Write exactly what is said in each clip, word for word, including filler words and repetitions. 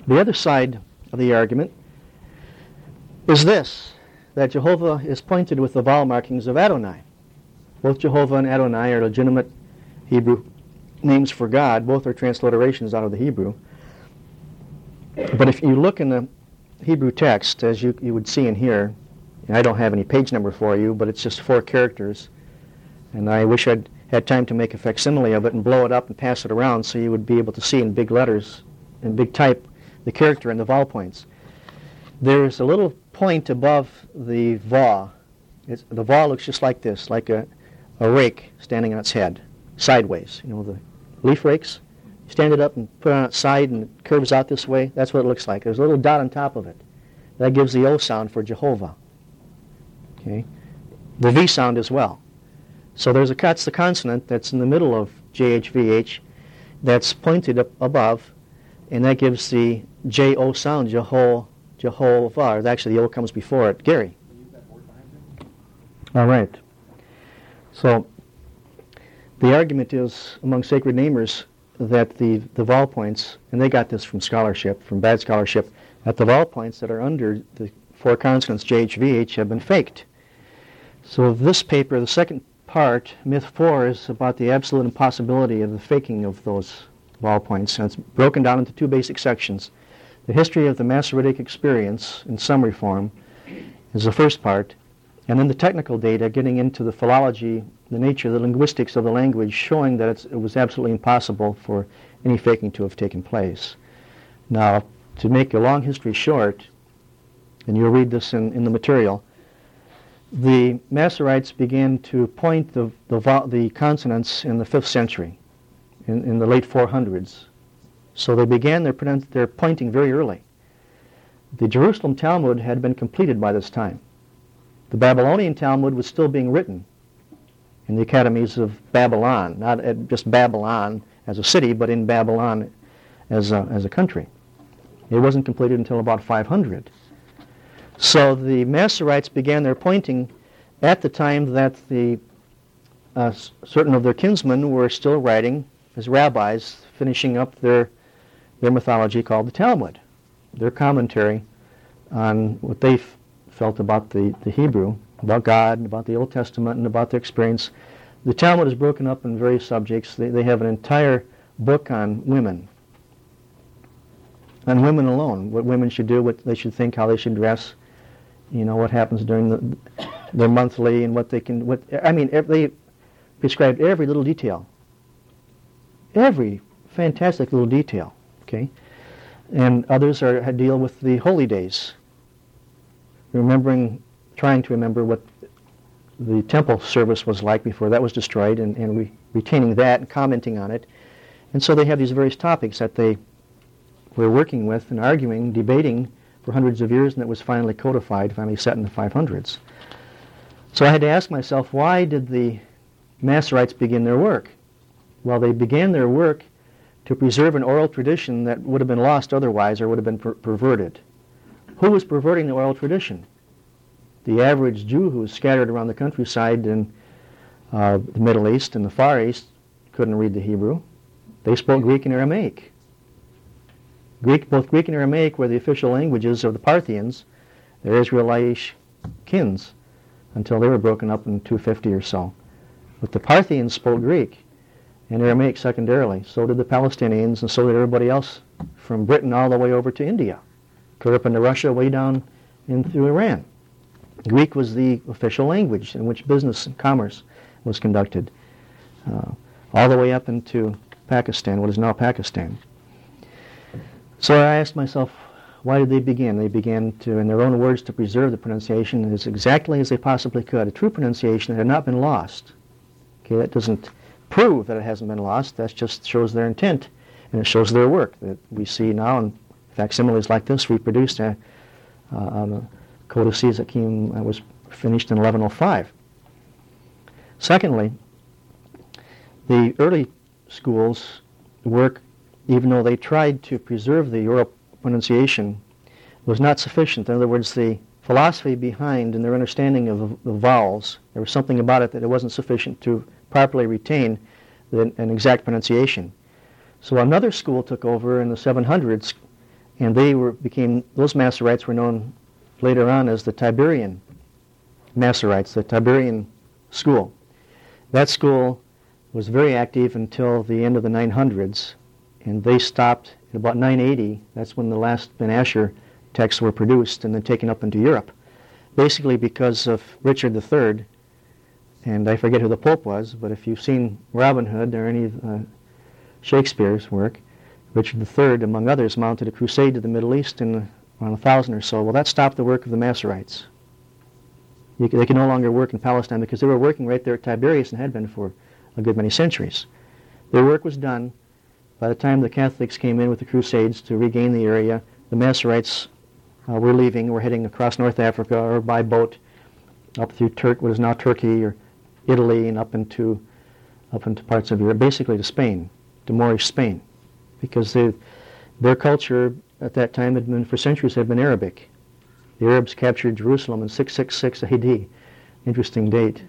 The other side of the argument is this, that Jehovah is pointed with the vowel markings of Adonai. Both Jehovah and Adonai are legitimate Hebrew names for God. Both are transliterations out of the Hebrew. But if you look in the Hebrew text, as you, you would see in here, and I don't have any page number for you, but it's just four characters, and I wish I'd had time to make a facsimile of it and blow it up and pass it around so you would be able to see in big letters, in big type, the character and the vowel points. There's a little point above the vaw. It's, the vaw looks just like this, like a, a rake standing on its head, sideways. You know, the leaf rakes? You stand it up and put it on its side and it curves out this way. That's what it looks like. There's a little dot on top of it. That gives the O sound for Jehovah. Okay? The V sound as well. So there's a, that's the consonant that's in the middle of J H V H that's pointed up above, and that gives the J O sound, Jeho, Jehovah. Actually, the O comes before it. Gary. All right. So the argument is among sacred namers that the, the vowel points, and they got this from scholarship, from bad scholarship, that the vowel points that are under the four consonants J H V H have been faked. So this paper, the second part, myth four, is about the absolute impossibility of the faking of those vowel points, and it's broken down into two basic sections. The history of the Masoretic experience in summary form is the first part, and then the technical data getting into the philology, the nature, the linguistics of the language, showing that it's, it was absolutely impossible for any faking to have taken place. Now, to make a long history short, and you'll read this in, in the material, the Masoretes began to point the, the, the consonants in the fifth century, in, in the late four hundreds. So they began their, their pointing very early. The Jerusalem Talmud had been completed by this time. The Babylonian Talmud was still being written in the academies of Babylon, not at just Babylon as a city, but in Babylon as a, as a country. It wasn't completed until about five hundred. So the Masoretes began their pointing at the time that the uh, certain of their kinsmen were still writing as rabbis, finishing up their their mythology called the Talmud, their commentary on what they f- felt about the, the Hebrew, about God, about the Old Testament, and about their experience. The Talmud is broken up in various subjects. They, they have an entire book on women, on women alone, what women should do, what they should think, how they should dress, you know, what happens during the, their monthly, and what they can, what, I mean, they prescribed every little detail. Every fantastic little detail, okay? And others are deal with the holy days, remembering, trying to remember what the temple service was like before that was destroyed, and, and re- retaining that and commenting on it. And so they have these various topics that they were working with and arguing, debating for hundreds of years, and it was finally codified, finally set in the five hundreds. So I had to ask myself, why did the Masoretes begin their work? Well, they began their work to preserve an oral tradition that would have been lost otherwise, or would have been per- perverted. Who was perverting the oral tradition? The average Jew who was scattered around the countryside in uh, the Middle East and the Far East couldn't read the Hebrew. They spoke Greek and Aramaic. Greek, both Greek and Aramaic were the official languages of the Parthians, their Israelitish kins, until they were broken up in two fifty or so. But the Parthians spoke Greek and Aramaic secondarily. So did the Palestinians, and so did everybody else from Britain all the way over to India, clear up into Russia, way down in through Iran. Greek was the official language in which business and commerce was conducted, uh, all the way up into Pakistan, what is now Pakistan. So I asked myself, why did they begin? They began to, in their own words, to preserve the pronunciation as exactly as they possibly could, a true pronunciation that had not been lost. Okay, that doesn't prove that it hasn't been lost. That just shows their intent, and it shows their work that we see now in facsimiles like this reproduced uh, uh, on a codices that came, uh, was finished in eleven oh five. Secondly, the early schools work, even though they tried to preserve the oral pronunciation, was not sufficient. In other words, the philosophy behind and their understanding of the vowels, there was something about it that it wasn't sufficient to properly retain the, an exact pronunciation. So another school took over in the seven hundreds, And they were became those Masoretes were known later on as the Tiberian Masoretes, the Tiberian school. That school was very active until the end of the nine hundreds, and they stopped at about nine eighty. That's when the last Ben Asher texts were produced and then taken up into Europe, basically because of Richard the Third, and I forget who the Pope was, but if you've seen Robin Hood or any of uh, Shakespeare's work, Richard the Third, among others, mounted a crusade to the Middle East in around a thousand or so. Well, that stopped the work of the Masoretes. You, they could no longer work in Palestine because they were working right there at Tiberias and had been for a good many centuries. Their work was done. By the time the Catholics came in with the Crusades to regain the area, the Masoretes uh, were leaving, were heading across North Africa or by boat up through Turk, what is now Turkey or Italy, and up into up into parts of Europe, basically to Spain, to Moorish Spain, because they, their culture at that time had been, for centuries, had been Arabic. The Arabs captured Jerusalem in six sixty-six A D. Interesting date.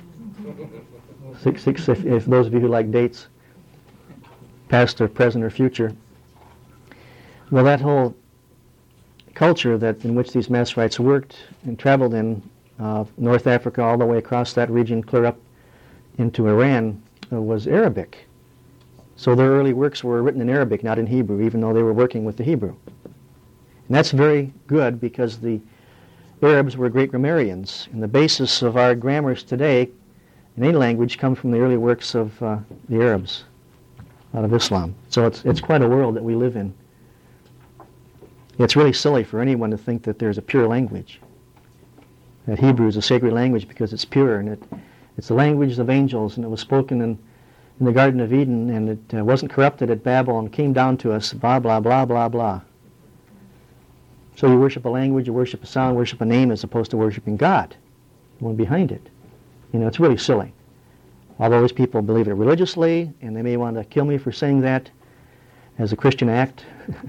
six sixty-six, if, if those of you who like dates, past or present or future. Well, that whole culture that in which these Masoretes worked and traveled in uh, North Africa all the way across that region, clear up into Iran, uh, was Arabic. So their early works were written in Arabic, not in Hebrew, even though they were working with the Hebrew. And that's very good because the Arabs were great grammarians, and the basis of our grammars today in any language come from the early works of uh, the Arabs out of Islam. So it's it's quite a world that we live in. It's really silly for anyone to think that there's a pure language, that Hebrew is a sacred language because it's pure, and it it's the language of angels, and it was spoken in, in the Garden of Eden, and it uh, wasn't corrupted at Babel and came down to us, blah, blah, blah, blah, blah. So you worship a language, you worship a sound, worship a name as opposed to worshiping God, the one behind it. You know, it's really silly. Although these people believe it religiously, and they may want to kill me for saying that as a Christian act,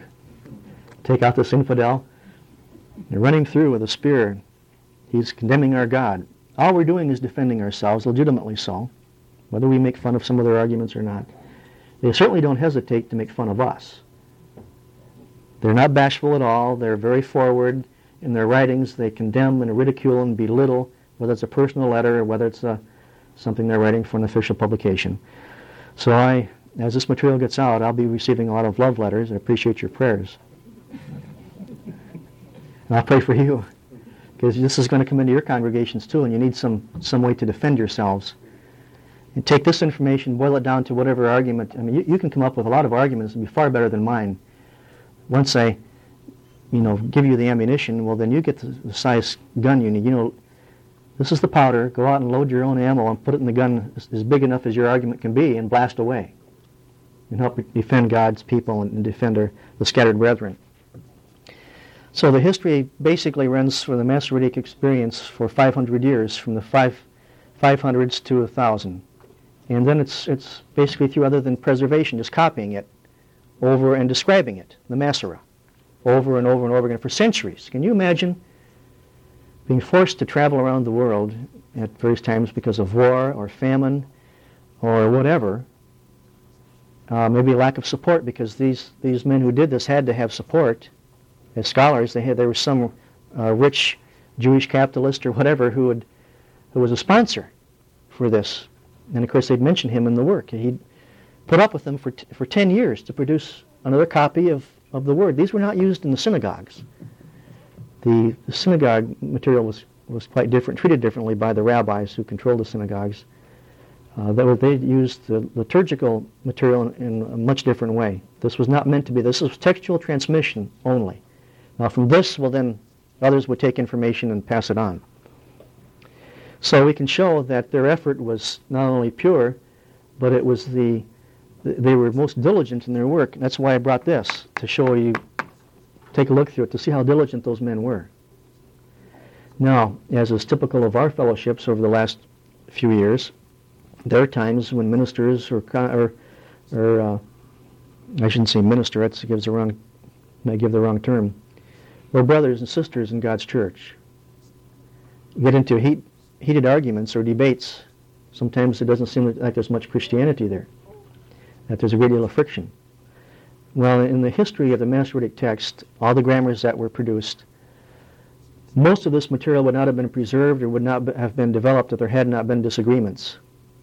take out this infidel. They're running through with a spear. He's condemning our God. All we're doing is defending ourselves, legitimately so, whether we make fun of some of their arguments or not. They certainly don't hesitate to make fun of us. They're not bashful at all. They're very forward in their writings. They condemn and ridicule and belittle, whether it's a personal letter or whether it's a, something they're writing for an official publication. So I, as this material gets out, I'll be receiving a lot of love letters. I appreciate your prayers. And I'll pray for you, because this is going to come into your congregations too, and you need some, some way to defend yourselves. And take this information, boil it down to whatever argument. I mean, you, you can come up with a lot of arguments and be far better than mine. Once I, you know, give you the ammunition, well, then you get the, the size gun you need. You know, this is the powder. Go out and load your own ammo and put it in the gun as, as big enough as your argument can be and blast away. And help defend God's people and, and defend our, the scattered brethren. So the history basically runs for the Masoretic experience for five hundred years, from the five, 500s to one thousand. And then it's it's basically through other than preservation, just copying it over and describing it, the Masorah, over and over and over again for centuries. Can you imagine being forced to travel around the world at various times because of war or famine or whatever, uh, maybe lack of support, because these, these men who did this had to have support as scholars. They had there was some uh, rich Jewish capitalist or whatever who would who was a sponsor for this. And of course they'd mention him in the work. He'd put up with them for t- for ten years to produce another copy of, of the Word. These were not used in the synagogues. The, the synagogue material was, was quite different, treated differently by the rabbis who controlled the synagogues. Uh, they, they used the liturgical material in, in a much different way. This was not meant to be. This was textual transmission only. Now from this, well then, others would take information and pass it on. So we can show that their effort was not only pure, but it was the, they were most diligent in their work. That's why I brought this, to show you, take a look through it, to see how diligent those men were. Now, as is typical of our fellowships over the last few years, there are times when ministers, or, or, or uh, I shouldn't say minister, that gives the wrong, may give the wrong term, or brothers and sisters in God's church get into heat, heated arguments or debates. Sometimes it doesn't seem like there's much Christianity there, that there's a great deal of friction. Well, in the history of the Masoretic text, all the grammars that were produced, most of this material would not have been preserved or would not have been developed if there had not been disagreements.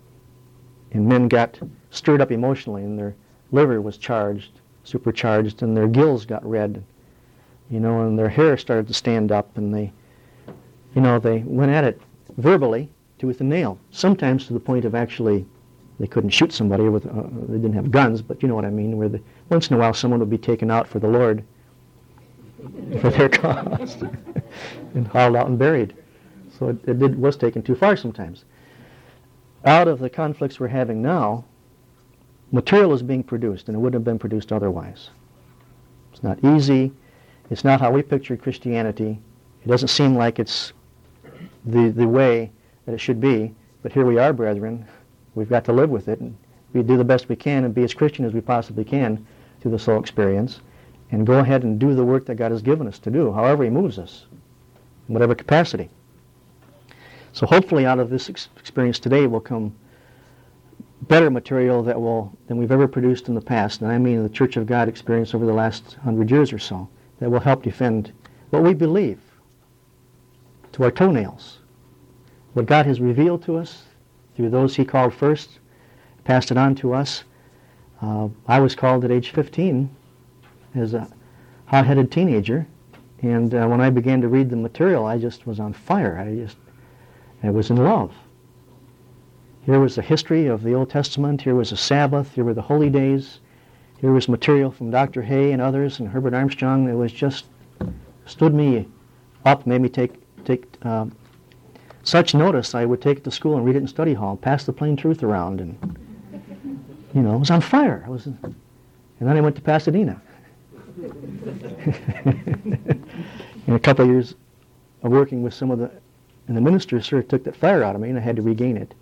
And men got stirred up emotionally, and their liver was charged, supercharged, and their gills got red, you know, and their hair started to stand up, and they, you know, they went at it verbally, tooth and nail, sometimes to the point of actually they couldn't shoot somebody with, uh, they didn't have guns, but you know what I mean, where the, once in a while someone would be taken out for the Lord, for their cause, and hauled out and buried. So it, it did, was taken too far sometimes. Out of the conflicts we're having now, material is being produced, and it wouldn't have been produced otherwise. It's not easy. It's not how we pictured Christianity. It doesn't seem like it's the, the way that it should be, but here we are, brethren. We've got to live with it, and we do the best we can and be as Christian as we possibly can through the soul experience, and go ahead and do the work that God has given us to do, however He moves us, in whatever capacity. So hopefully out of this ex- experience today will come better material that will than we've ever produced in the past, and I mean the Church of God experience over the last hundred years or so, that will help defend what we believe to our toenails. What God has revealed to us through those He called first, passed it on to us. Uh, I was called at age fifteen as a hot-headed teenager, and uh, when I began to read the material, I just was on fire. I just, I was in love. Here was the history of the Old Testament. Here was the Sabbath. Here were the holy days. Here was material from Doctor Hay and others and Herbert Armstrong. It was just stood me up, made me take take uh, such notice. I would take it to school and read it in study hall, pass the plain truth around, and you know, I was on fire. I was, and then I went to Pasadena. In a couple of years of working with some of the, and the ministers sort of took that fire out of me, and I had to regain it.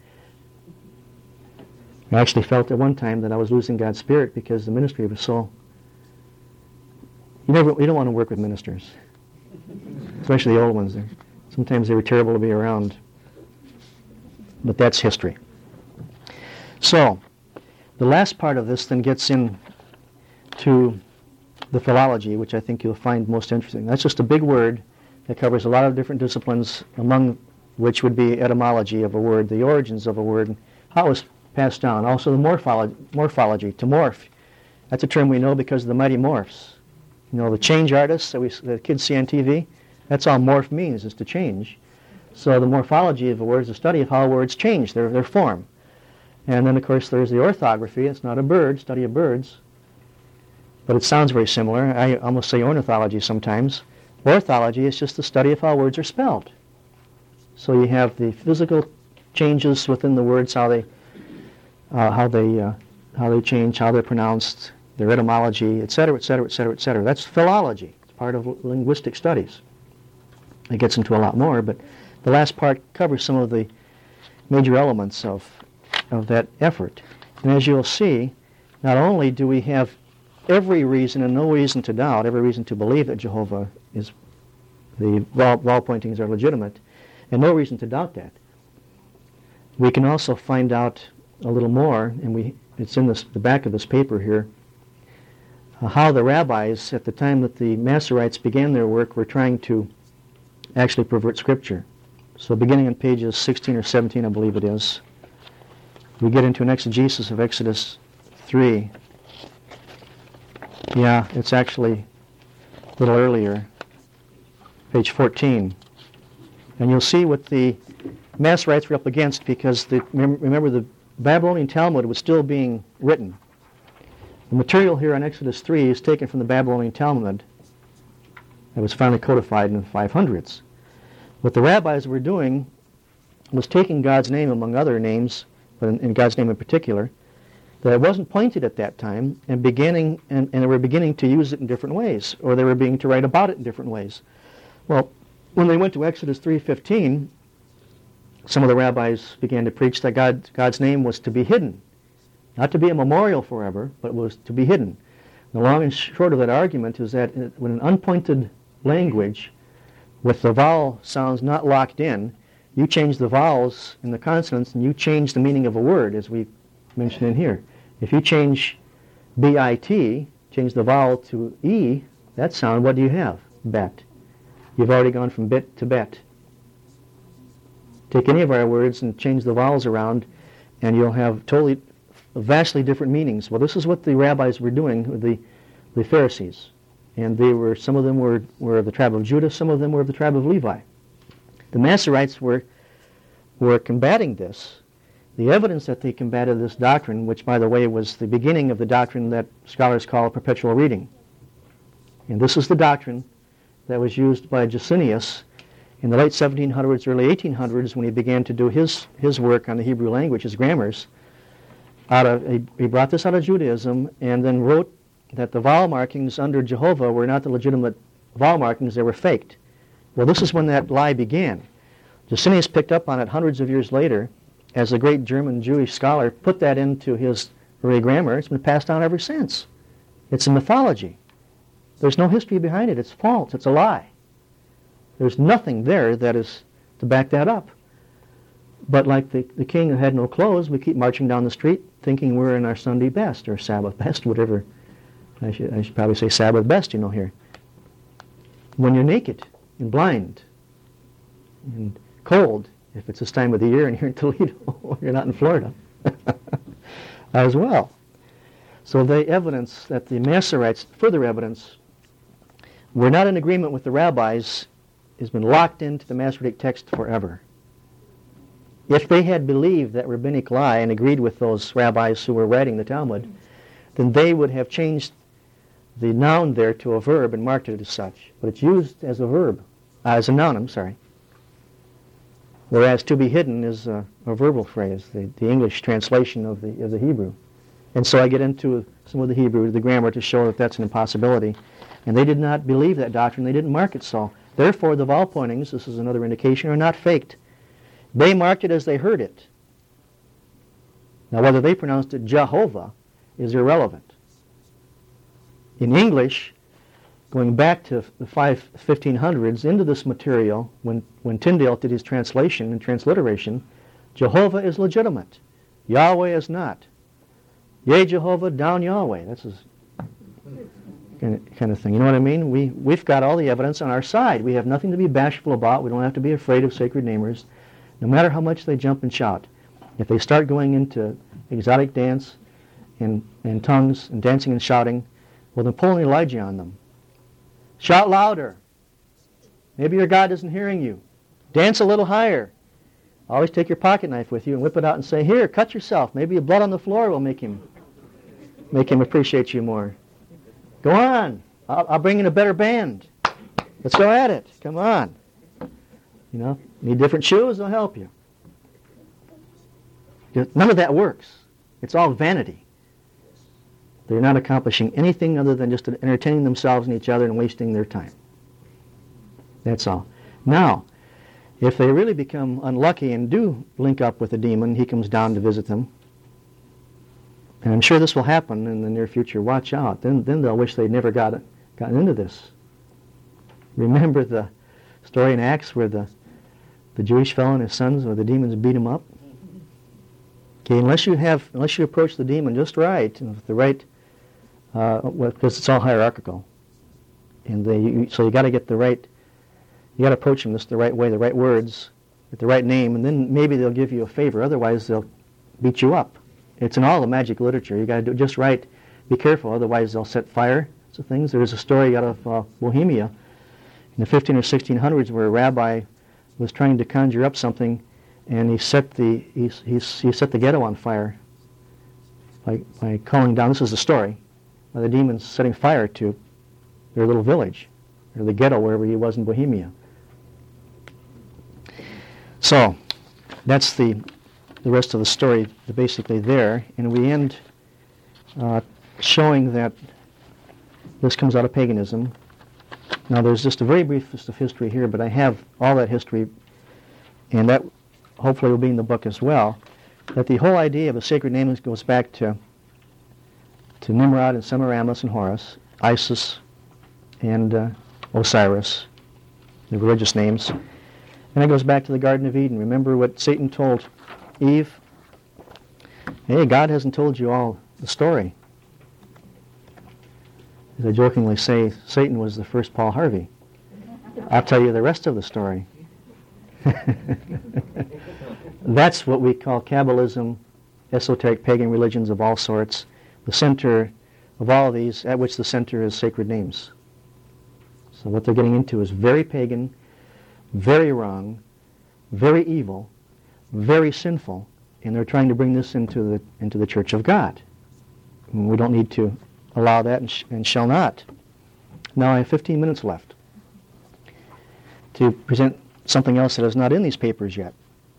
I actually felt at one time that I was losing God's Spirit because the ministry was so. You never, you don't want to work with ministers, especially the old ones. They're, sometimes they were terrible to be around, but that's history. So, the last part of this then gets in to the philology, which I think you'll find most interesting. That's just a big word that covers a lot of different disciplines, among which would be etymology of a word, the origins of a word, how it was passed down. Also the morphology, morphology, to morph. That's a term we know because of the Mighty Morphs. You know, the change artists that we, the kids see on T V, that's all morph means, is to change. So the morphology of a word is the study of how words change, their, their form. And then, of course, there's the orthography. It's not a bird, study of birds. But it sounds very similar. I almost say ornithology sometimes. Orthology is just the study of how words are spelled. So you have the physical changes within the words, how they, uh, how they, uh, how they change, how they're pronounced, their etymology, et cetera, et cetera, et cetera, et cetera. That's philology. It's part of linguistic studies. It gets into a lot more, but the last part covers some of the major elements of of that effort. And as you'll see, not only do we have every reason and no reason to doubt, every reason to believe that Jehovah is, the wall, wall pointings are legitimate, and no reason to doubt that. We can also find out a little more, and we it's in this, the back of this paper here, uh, how the rabbis, at the time that the Masoretes began their work, were trying to actually pervert Scripture. So beginning on pages sixteen or seventeen, I believe it is, we get into an exegesis of Exodus three. Yeah, it's actually a little earlier, page fourteen. And you'll see what the Masoretes were up against, because the, remember the Babylonian Talmud was still being written. The material here on Exodus three is taken from the Babylonian Talmud that was finally codified in the five hundreds. What the rabbis were doing was taking God's name among other names, but in, in God's name in particular, that it wasn't pointed at that time, and beginning and, and they were beginning to use it in different ways, or they were beginning to write about it in different ways. Well, when they went to Exodus three fifteen, some of the rabbis began to preach that God, God's name was to be hidden, not to be a memorial forever, but was to be hidden. The long and short of that argument is that when an unpointed language with the vowel sounds not locked in, you change the vowels and the consonants, and you change the meaning of a word, as we mentioned in here. If you change B I T change the vowel to E, that sound, what do you have? Bet. You've already gone from bit to bet. Take any of our words and change the vowels around, and you'll have totally, vastly different meanings. Well, this is what the rabbis were doing with the, the Pharisees. And they were, some of them were, were of the tribe of Judah, some of them were of the tribe of Levi. The Masoretes were, were combating this. The evidence that they combated this doctrine, which, by the way, was the beginning of the doctrine that scholars call perpetual reading. And this is the doctrine that was used by Jusinius in the late seventeen hundreds, early eighteen hundreds, when he began to do his, his work on the Hebrew language, his grammars. Out of, he, he brought this out of Judaism and then wrote that the vowel markings under Jehovah were not the legitimate vowel markings, they were faked. Well, this is when that lie began. Jusinius picked up on it hundreds of years later, as a great German Jewish scholar put that into his early grammar. It's been passed down ever since. It's a mythology. There's no history behind it. It's false. It's a lie. There's nothing there that is to back that up. But like the, the king who had no clothes, we keep marching down the street thinking we're in our Sunday best or Sabbath best, whatever. I should, I should probably say Sabbath best, you know, here. When you're naked and blind and cold, if it's this time of the year and you're in Toledo, you're not in Florida as well. So the evidence that the Masoretes, further evidence, were not in agreement with the rabbis has been locked into the Masoretic text forever. If they had believed that rabbinic lie and agreed with those rabbis who were writing the Talmud, then they would have changed the noun there to a verb and marked it as such. But it's used as a verb, uh, as a noun, I'm sorry. Whereas to be hidden is a, a verbal phrase, the, the English translation of the, of the Hebrew. And so I get into some of the Hebrew, the grammar, to show that that's an impossibility. And they did not believe that doctrine. They didn't mark it so. Therefore, the vowel pointings, this is another indication, are not faked. They marked it as they heard it. Now, whether they pronounced it Jehovah is irrelevant. In English, going back to the five, fifteen hundreds, into this material, when, when Tyndale did his translation and transliteration, Jehovah is legitimate. Yahweh is not. Yea, Jehovah, down Yahweh. That's his kind of, kind of thing. You know what I mean? We, we've got all the evidence on our side. We have nothing to be bashful about. We don't have to be afraid of sacred namers, no matter how much they jump and shout. If they start going into exotic dance and, and tongues and dancing and shouting, well, then pull an Elijah on them. Shout louder. Maybe your God isn't hearing you. Dance a little higher. Always take your pocket knife with you and whip it out and say, here, cut yourself. Maybe blood on the floor will make him make him appreciate you more. Go on. I'll, I'll bring in a better band. Let's go at it. Come on. You know, need different shoes? They'll help you. None of that works. It's all vanity. They're not accomplishing anything other than just entertaining themselves and each other and wasting their time. That's all. Now, if they really become unlucky and do link up with a demon, he comes down to visit them. And I'm sure this will happen in the near future. Watch out. Then, then they'll wish they'd never got, gotten into this. Remember the story in Acts where the, the Jewish fellow and his sons, where the demons beat him up? Okay, unless you have, unless you approach the demon just right, and with the right, uh, well, because it's all hierarchical, and they, you, so you got to get the right. You got to approach them just the right way, the right words, with the right name, and then maybe they'll give you a favor. Otherwise, they'll beat you up. It's in all the magic literature. You got to do it just right. Be careful, otherwise they'll set fire to things. There's a story out of uh, Bohemia in the fifteen or sixteen hundreds where a rabbi was trying to conjure up something, and he set the he he, he set the ghetto on fire by by calling down. This is the story. By the demons setting fire to their little village, or the ghetto wherever he was in Bohemia. So, that's the the rest of the story, basically there, and we end uh, showing that this comes out of paganism. Now, there's just a very brief list of history here, but I have all that history, and that hopefully will be in the book as well. That the whole idea of a sacred name goes back to to Nimrod and Semiramis and Horus, Isis and uh, Osiris, the religious names. And it goes back to the Garden of Eden. Remember what Satan told Eve? Hey, God hasn't told you all the story. As I jokingly say, Satan was the first Paul Harvey. I'll tell you the rest of the story. That's what we call Kabbalism, esoteric pagan religions of all sorts. The center of all of these, at which the center is sacred names. So what they're getting into is very pagan, very wrong, very evil, very sinful, and they're trying to bring this into the into the Church of God. And we don't need to allow that, and, sh- and shall not. Now I have fifteen minutes left to present something else that is not in these papers yet.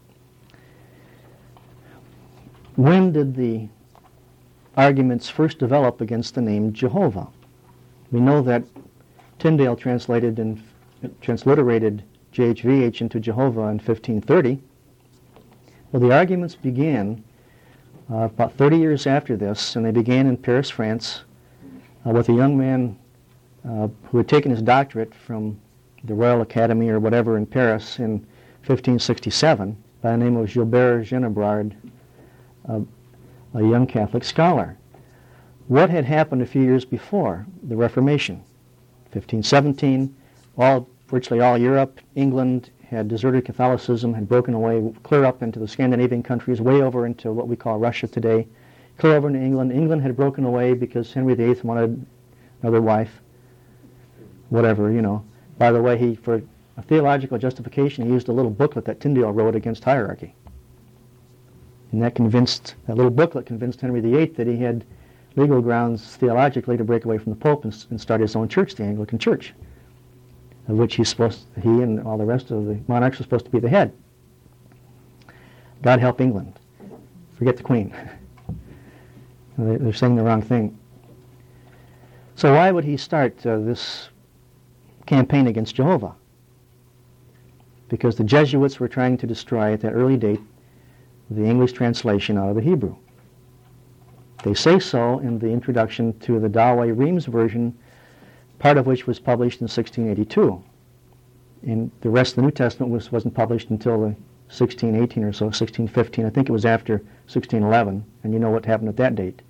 When did the arguments first develop against the name Jehovah? We know that Tyndale translated and transliterated J H V H into Jehovah in fifteen thirty. Well, the arguments began uh, about thirty years after this, and they began in Paris, France, uh, with a young man uh, who had taken his doctorate from the Royal Academy or whatever in Paris in fifteen sixty-seven by the name of Gilbert Génébrard, uh, a young Catholic scholar. What had happened a few years before the Reformation? fifteen seventeen, all, virtually all Europe, England had deserted Catholicism, had broken away clear up into the Scandinavian countries, way over into what we call Russia today, clear over into England. England had broken away because Henry the Eighth wanted another wife, whatever, you know. By the way, he, for a theological justification, he used a little booklet that Tyndale wrote against hierarchy. And that convinced, that little booklet convinced Henry the Eighth that he had legal grounds theologically to break away from the Pope and, and start his own church, the Anglican Church, of which he's supposed, he and all the rest of the monarchs are supposed to be the head. God help England. Forget the Queen. They're saying the wrong thing. So why would he start uh, this campaign against Jehovah? Because the Jesuits were trying to destroy, at that early date, the English translation out of the Hebrew. They say so in the introduction to the Douay-Rheims version, part of which was published in sixteen eighty-two. And the rest of the New Testament was, wasn't published until the sixteen eighteen or so, sixteen fifteen. I think it was after sixteen eleven, and you know what happened at that date.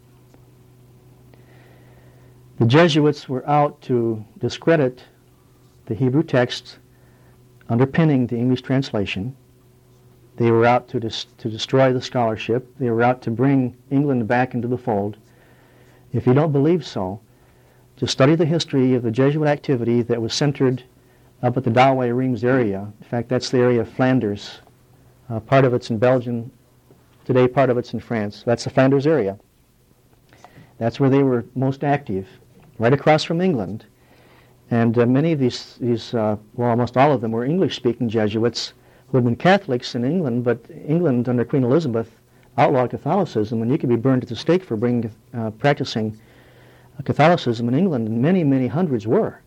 The Jesuits were out to discredit the Hebrew text underpinning the English translation. They were out to dis- to destroy the scholarship. They were out to bring England back into the fold. If you don't believe so, just study the history of the Jesuit activity that was centered up at the Douay-Rheims area. In fact, that's the area of Flanders. Uh, part of it's in Belgium today, part of it's in France. That's the Flanders area. That's where they were most active, right across from England. And uh, many of these, these uh, well, almost all of them were English-speaking Jesuits who had been Catholics in England, but England under Queen Elizabeth outlawed Catholicism, and you could be burned at the stake for bringing, uh, practicing Catholicism in England, and many, many hundreds were.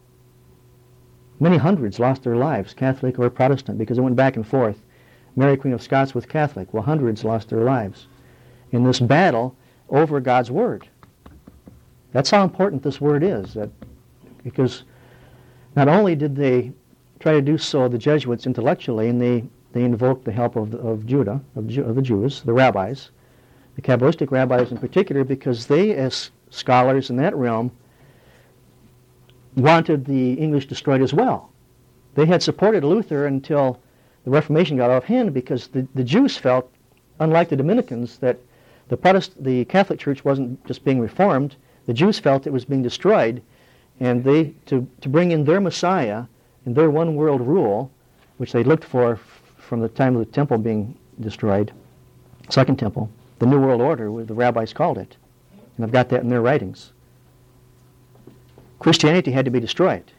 Many hundreds lost their lives, Catholic or Protestant, because it went back and forth. Mary, Queen of Scots, was Catholic. Well, hundreds lost their lives in this battle over God's Word. That's how important this Word is, that because not only did they try to do so, the Jesuits, intellectually, and they, they invoked the help of, of Judah, of, Ju- of the Jews, the rabbis, the Kabbalistic rabbis in particular, because they, as scholars in that realm, wanted the English destroyed as well. They had supported Luther until the Reformation got out of hand, because the, the Jews felt, unlike the Dominicans, that the Protest- the Catholic Church wasn't just being reformed. The Jews felt it was being destroyed, and they to, to bring in their Messiah and their one world rule, which they looked for f- from the time of the temple being destroyed, Second Temple, the New World Order, the rabbis called it. And I've got that in their writings. Christianity had to be destroyed.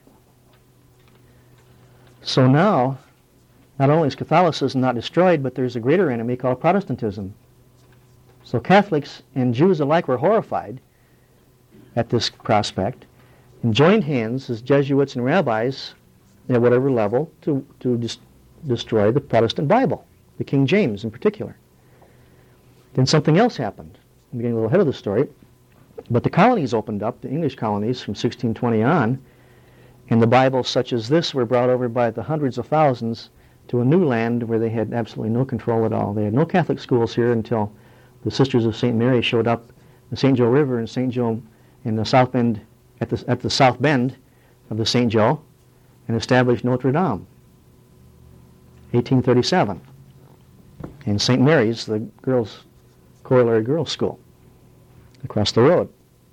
So now, not only is Catholicism not destroyed, but there's a greater enemy called Protestantism. So Catholics and Jews alike were horrified at this prospect and joined hands as Jesuits and rabbis at whatever level to, to dis- destroy the Protestant Bible, the King James in particular. Then something else happened. I'm getting a little ahead of the story. But the colonies opened up, the English colonies from sixteen twenty on, and the Bibles such as this were brought over by the hundreds of thousands to a new land where they had absolutely no control at all. They had no Catholic schools here until the Sisters of Saint Mary showed up the Saint Joe River and Saint Joe in the South Bend, at the, at the south bend of the Saint Joe and established Notre Dame, eighteen thirty-seven, and Saint Mary's, the girls' corollary girls' school, across the road.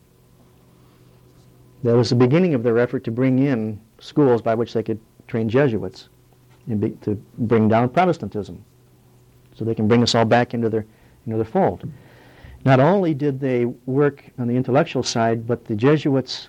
That was the beginning of their effort to bring in schools by which they could train Jesuits and be, to bring down Protestantism, so they can bring us all back into their into their fold. Not only did they work on the intellectual side, but the Jesuits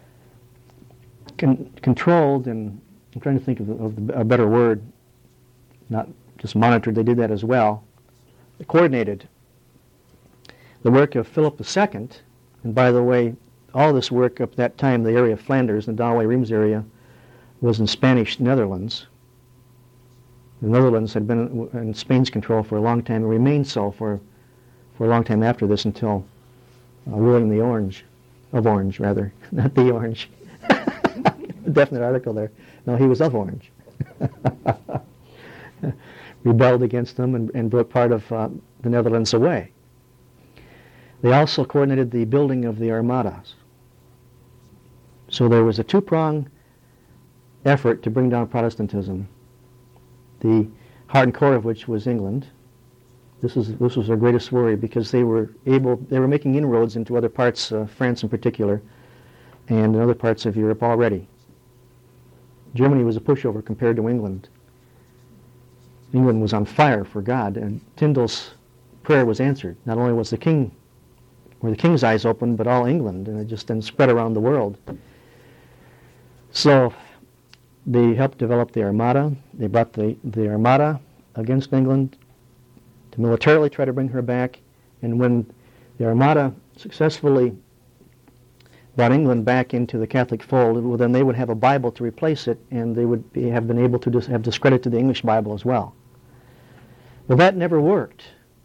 con- controlled, and I'm trying to think of, of a better word, not just monitored, they did that as well, they coordinated the work of Philip the Second. And by the way, all this work up that time, the area of Flanders, the Douai-Rheims area, was in Spanish Netherlands. The Netherlands had been in Spain's control for a long time and remained so for, for a long time after this, until uh, William the Orange, of Orange rather, not the Orange. Definite article there. No, he was of Orange. Rebelled against them and, and brought part of uh, the Netherlands away. They also coordinated the building of the Armadas. So there was a two-pronged effort to bring down Protestantism, the heart and core of which was England. This was this was their greatest worry, because they were able they were making inroads into other parts, uh, France in particular, and in other parts of Europe already. Germany was a pushover compared to England. England was on fire for God, and Tyndall's prayer was answered. Not only was the king, were the king's eyes open, but all England, and it just then spread around the world. So they helped develop the Armada. They brought the, the Armada against England to militarily try to bring her back. And when the Armada successfully brought England back into the Catholic fold, well, then they would have a Bible to replace it, and they would be, have been able to dis- have discredited the English Bible as well. Well, that never worked.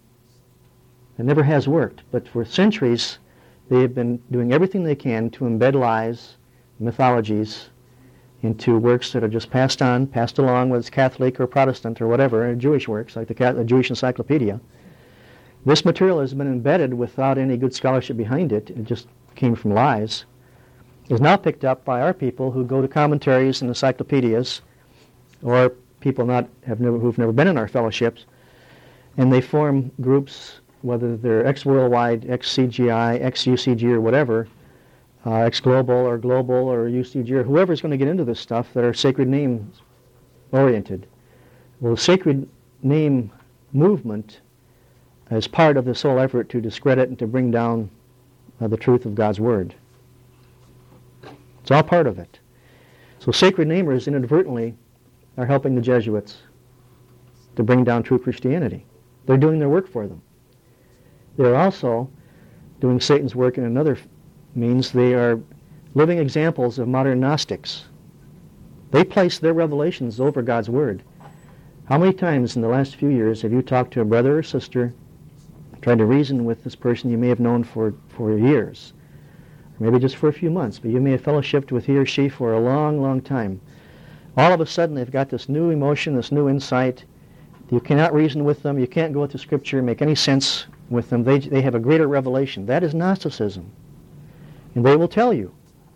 It never has worked. But for centuries, they have been doing everything they can to embed lies, mythologies, into works that are just passed on, passed along, whether it's Catholic or Protestant or whatever, or Jewish works, like the, the Jewish Encyclopedia. This material has been embedded without any good scholarship behind it. It just came from lies. Is now picked up by our people who go to commentaries and encyclopedias, or people not have never who've never been in our fellowships, and they form groups, whether they're ex-worldwide, ex-C G I, ex-U C G or whatever, uh, ex-global or global or U C G or whoever's going to get into this stuff, that are sacred name oriented. Well, the sacred name movement is part of this whole effort to discredit and to bring down uh, the truth of God's Word. It's all part of it. So sacred namers inadvertently are helping the Jesuits to bring down true Christianity. They're doing their work for them. They're also doing Satan's work in another means. They are living examples of modern Gnostics. They place their revelations over God's Word. How many times in the last few years have you talked to a brother or sister, tried to reason with this person you may have known for, for years, or maybe just for a few months, but you may have fellowshipped with he or she for a long, long time. All of a sudden they've got this new emotion, this new insight. You cannot reason with them. You can't go into Scripture, make any sense with them. They, they have a greater revelation. That is Gnosticism. And they will tell you.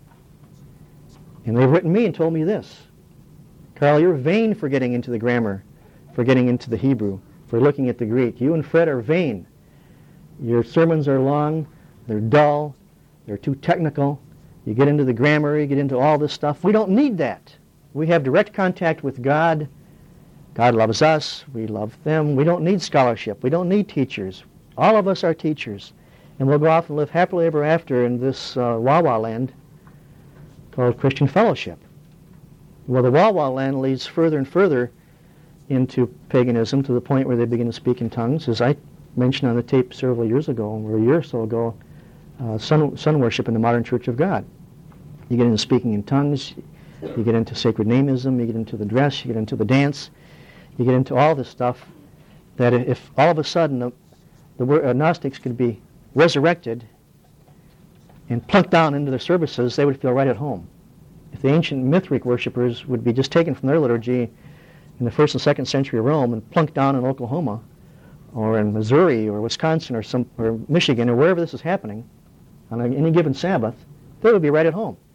And they've written me and told me this. Carl, you're vain for getting into the grammar, for getting into the Hebrew, for looking at the Greek. You and Fred are vain. Your sermons are long, they're dull, they're too technical. You get into the grammar, you get into all this stuff. We don't need that. We have direct contact with God. God loves us. We love them. We don't need scholarship. We don't need teachers. All of us are teachers. And we'll go off and live happily ever after in this uh, Wawa land called Christian fellowship. Well, the Wawa land leads further and further into paganism, to the point where they begin to speak in tongues. As I mentioned on the tape several years ago, or a year or so ago, uh, sun, sun worship in the modern Church of God. You get into speaking in tongues, you get into sacred nameism, you get into the dress, you get into the dance, you get into all this stuff, that if all of a sudden the, the uh, Gnostics could be resurrected and plunked down into their services, they would feel right at home. If the ancient Mithric worshippers would be just taken from their liturgy in the first and second century of Rome and plunked down in Oklahoma or in Missouri or Wisconsin or some or Michigan or wherever this is happening on any given Sabbath, they would be right at home.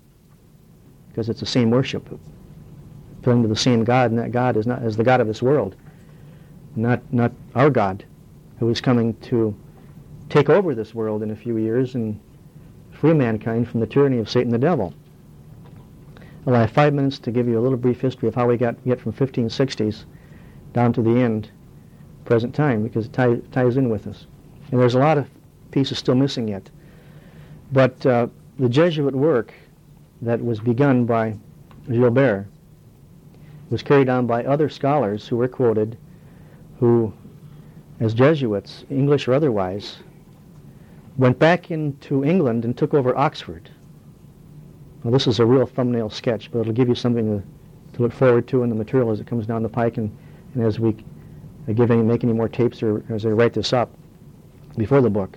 because it's the same worship, appealing to the same God, and that God is not as the God of this world, not not our God, who is coming to take over this world in a few years and free mankind from the tyranny of Satan the devil. Well, I have five minutes to give you a little brief history of how we got get from fifteen sixties down to the end, present time, because it tie, ties in with us. And there's a lot of pieces still missing yet. But uh, the Jesuit work that was begun by Gilbert was carried on by other scholars who were quoted, who, as Jesuits, English or otherwise, went back into England and took over Oxford. Well, this is a real thumbnail sketch, but it'll give you something to, to look forward to in the material as it comes down the pike, and, and as we uh, give any, make any more tapes, or as I write this up before the book.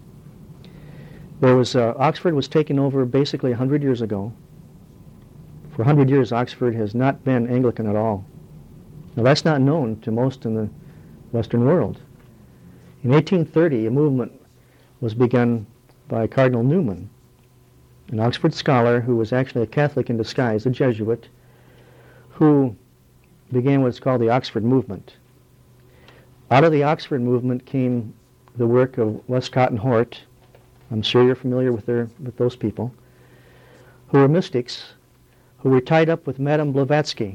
There was uh, Oxford was taken over basically a hundred years ago. For a hundred years, Oxford has not been Anglican at all. Now, that's not known to most in the Western world. In eighteen thirty, a movement was begun by Cardinal Newman, an Oxford scholar who was actually a Catholic in disguise, a Jesuit, who began what's called the Oxford Movement. Out of the Oxford Movement came the work of Westcott and Hort. I'm sure you're familiar with their with those people, who were mystics, who were tied up with Madame Blavatsky.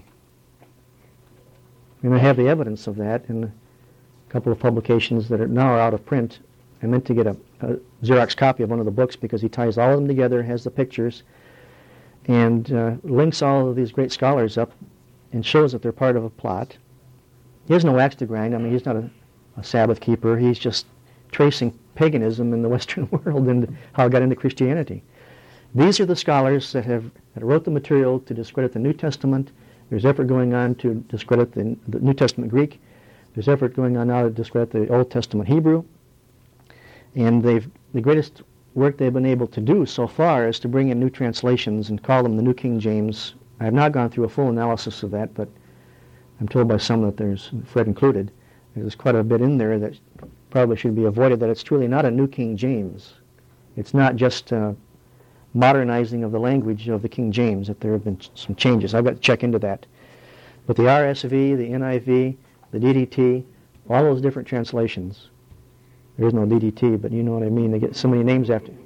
And I have the evidence of that in a couple of publications that are now are out of print. I meant to get a, a Xerox copy of one of the books because he ties all of them together, has the pictures, and uh, links all of these great scholars up and shows that they're part of a plot. He has no axe to grind. I mean, he's not a, a Sabbath keeper. He's just tracing paganism in the Western world and how it got into Christianity. These are the scholars that have that wrote the material to discredit the New Testament. There's effort going on to discredit the, the New Testament Greek. There's effort going on now to discredit the Old Testament Hebrew. And they've the greatest work they've been able to do so far is to bring in new translations and call them the New King James. I have not gone through a full analysis of that, but I'm told by some that there's, Fred included, there's quite a bit in there that probably should be avoided, that it's truly not a New King James. It's not just uh, modernizing of the language of the King James, that there have been ch- some changes. I've got to check into that. But the R S V, the N I V, the D D T, all those different translations. There is no D D T, but you know what I mean. They get so many names after.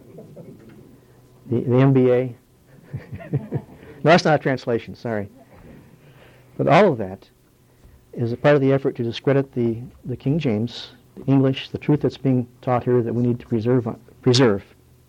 The, the M B A. No, that's not a translation, sorry. But all of that is a part of the effort to discredit the, the King James, the English, the truth that's being taught here that we need to preserve. preserve.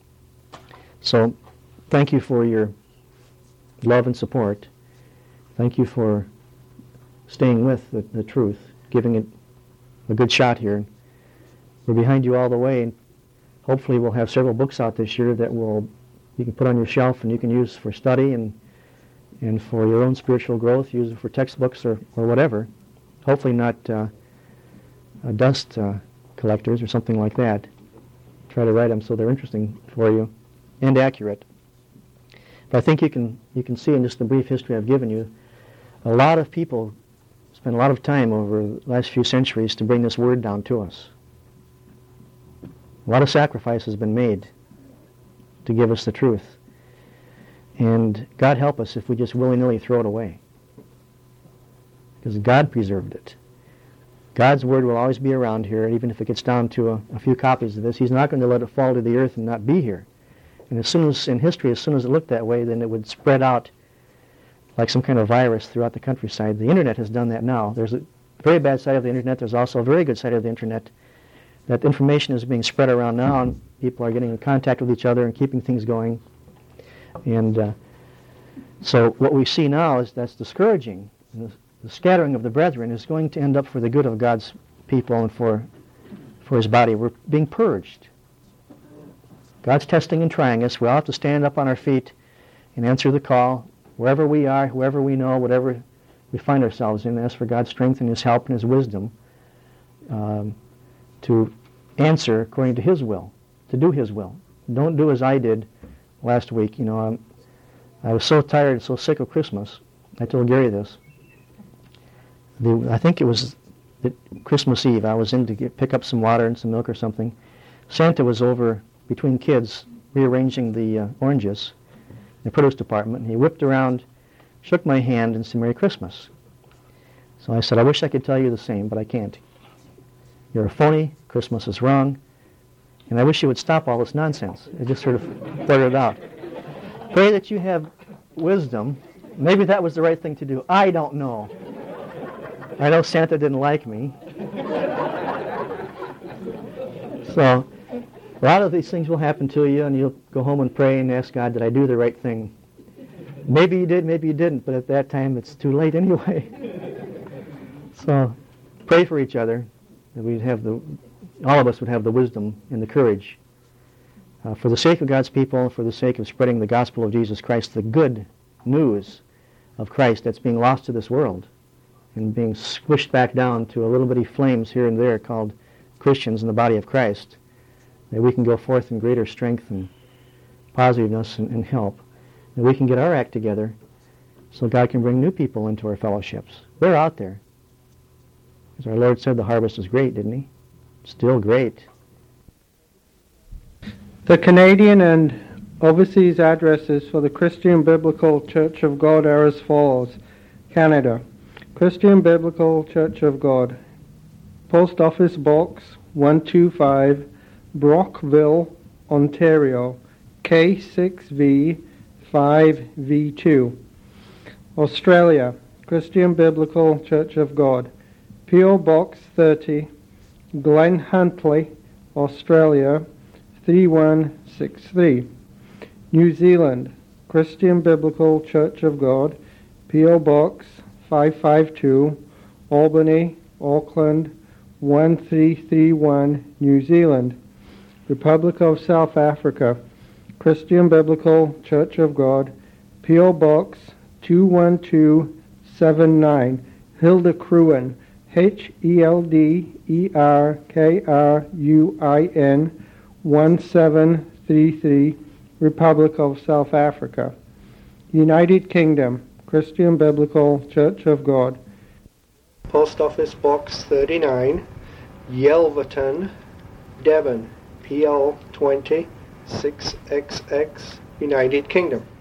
So, thank you for your love and support. Thank you for staying with the, the truth, giving it a good shot here. We're behind you all the way, and hopefully we'll have several books out this year that will you can put on your shelf and you can use for study and and for your own spiritual growth, use it for textbooks or, or whatever. Hopefully not uh, uh, dust uh, collectors or something like that. Try to write them so they're interesting for you and accurate. But I think you can you can see in just the brief history I've given you, a lot of people spent a lot of time over the last few centuries to bring this word down to us. A lot of sacrifice has been made to give us the truth. And God help us if we just willy-nilly throw it away. Because God preserved it. God's word will always be around here, even if it gets down to a, a few copies of this. He's not going to let it fall to the earth and not be here. And as soon as, in history, as soon as it looked that way, then it would spread out like some kind of virus throughout the countryside. The Internet has done that now. There's a very bad side of the Internet. There's also a very good side of the Internet. That information is being spread around now, and people are getting in contact with each other and keeping things going. And uh, so what we see now is that's discouraging. The, the scattering of the brethren is going to end up for the good of God's people and for for His body. We're being purged. God's testing and trying us. We all have to stand up on our feet and answer the call, wherever we are, whoever we know, whatever we find ourselves in, ask for God's strength and His help and His wisdom um, to answer according to His will, to do His will. Don't do as I did last week. You know, I'm, I was so tired and so sick of Christmas. I told Gary this. The, I think it was the Christmas Eve. I was in to get, pick up some water and some milk or something. Santa was over between kids rearranging the uh, oranges. the produce department, and he whipped around, shook my hand, and said, "Merry Christmas." So I said, "I wish I could tell you the same, but I can't. You're a phony, Christmas is wrong, and I wish you would stop all this nonsense." It just sort of blurted out. "Pray that you have wisdom." Maybe that was the right thing to do. I don't know. I know Santa didn't like me. So a lot of these things will happen to you, and you'll go home and pray and ask God, did I do the right thing? Maybe you did, maybe you didn't, but at that time it's too late anyway. So pray for each other, that we'd have the, all of us would have the wisdom and the courage uh, for the sake of God's people, for the sake of spreading the gospel of Jesus Christ, the good news of Christ that's being lost to this world and being squished back down to a little bitty flames here and there called Christians in the body of Christ, that we can go forth in greater strength and positiveness and, and help, that we can get our act together so God can bring new people into our fellowships. They're out there. As our Lord said, the harvest is great, didn't he? Still great. The Canadian and overseas addresses for the Christian Biblical Church of God are as follows. Canada, Christian Biblical Church of God, Post Office Box one two five, Brockville, Ontario, K six V five V two. Australia, Christian Biblical Church of God, P O Box thirty, Glen Huntly, Australia, three one six three. New Zealand, Christian Biblical Church of God, P O Box five five two, Albany, Auckland, one three three one, New Zealand. Republic of South Africa, Christian Biblical Church of God, P O Box two one two seven nine, Hildekruin, H E L D E R K R U I N, one seven three three, Republic of South Africa. United Kingdom, Christian Biblical Church of God, Post Office Box thirty-nine, Yelverton, Devon, P L twenty, six X X, United Kingdom.